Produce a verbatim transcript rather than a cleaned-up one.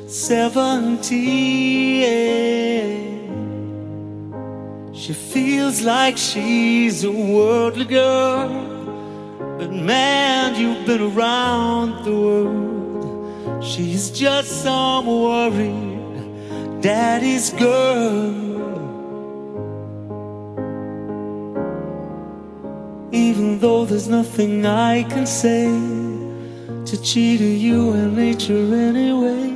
seventeen. She feels like she's a worldly girl, but man, you've been around the world. She's just some worried daddy's girl. Even though there's nothing I can say to cheat you and nature anyway,